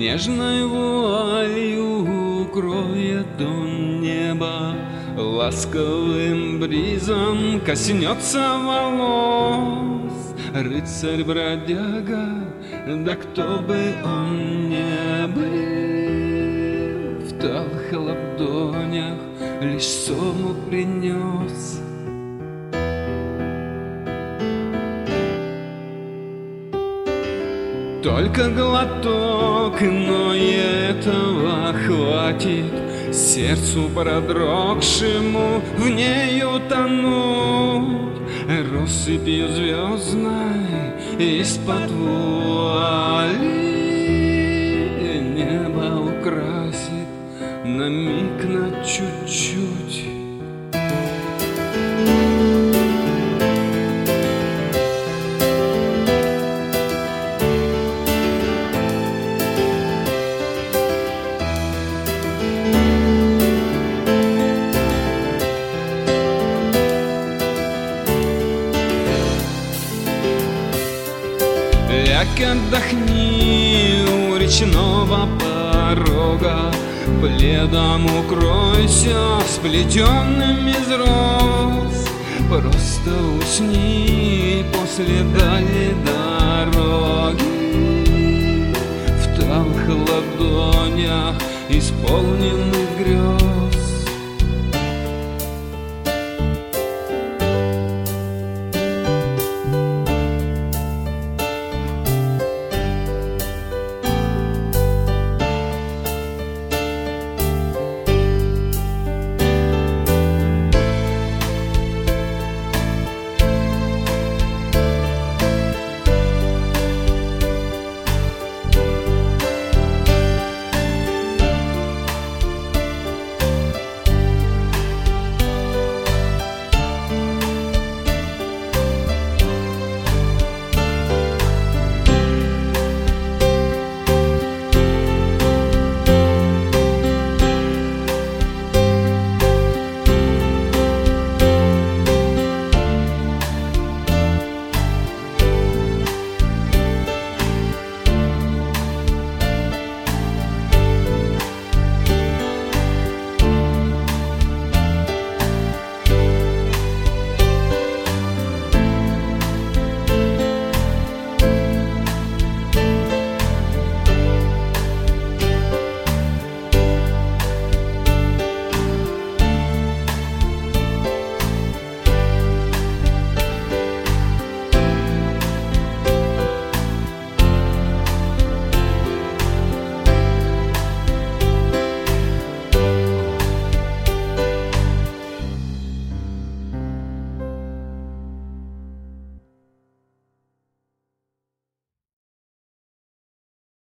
Нежной вуалью укроет он небо, ласковым бризом коснется волос. Рыцарь-бродяга, да кто бы он ни был, в талых ладонях лишь сому принес. Только глоток, но и этого хватит сердцу продрогшему в ней утонуть. Россыпью звездной из-под вуали небо украсит на миг, на чуть-чуть. Ляг, отдохни у речного порога, пледом укройся, сплетенным из роз. Просто усни после дальней дороги, в талых ладонях исполненных грез.